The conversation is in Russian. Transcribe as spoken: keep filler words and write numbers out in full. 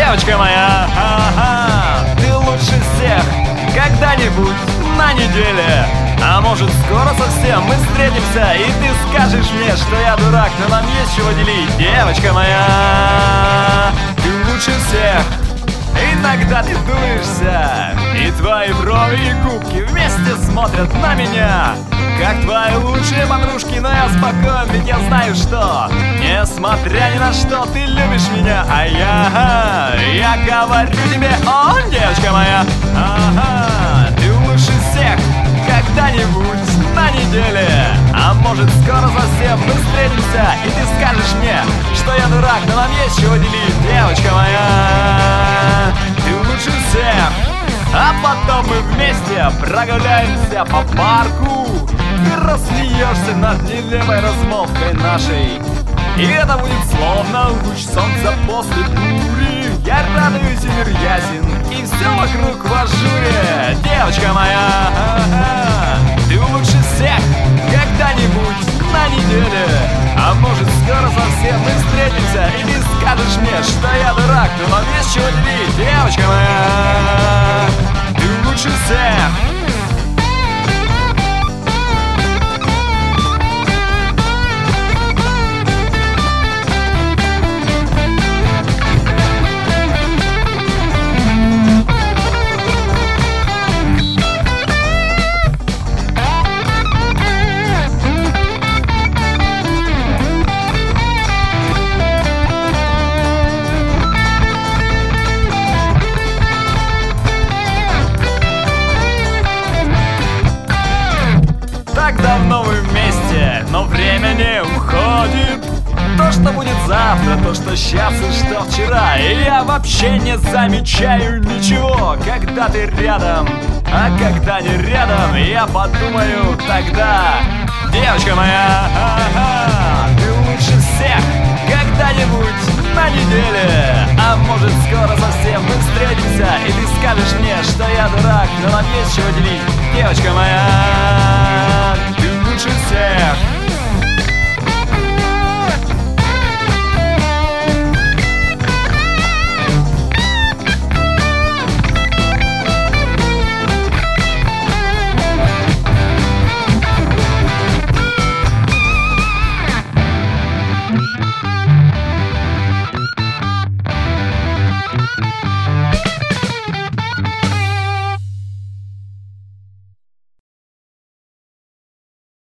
девочка моя. Ага, ты лучше всех когда-нибудь на неделе. А может, скоро совсем мы встретимся, и ты скажешь мне, что я дурак, но нам есть чего делить, девочка моя. Ты лучше всех. Иногда ты дуешься, и твои брови и губки вместе смотрят на меня, как твои лучшие подружки. Но я спокоен, ведь я знаю, что несмотря ни на что, ты любишь меня. А я, я говорю тебе, о, девочка моя, ага, ты лучше всех когда-нибудь на неделе. А может, скоро совсем мы встретимся, и ты скажешь мне, что я дурак, но нам есть чего делить, девочка моя. Ты лучше всех. А потом мы вместе прогуляемся по парку. Ты рассмеешься над нелепой размолвкой нашей, и это будет словно луч солнца после бури. Я радуюсь, и мир ясен, и все вокруг в ажуре, девочка моя. Ты лучше всех когда-нибудь на неделе. А может, скоро совсем мы встретимся, и ты скажешь мне, что я дурак, но нам есть чего делить, девочка моя. Ты лучше всех. Так давно мы вместе, но время не уходит. То, что будет завтра, то, что сейчас и что вчера. И я вообще не замечаю ничего, когда ты рядом. А когда не рядом, я подумаю тогда, девочка моя, ага, ты лучше всех когда-нибудь на неделе. А может, скоро совсем мы встретимся, и ты скажешь мне, что я дурак, но нам есть чего делить, девочка моя.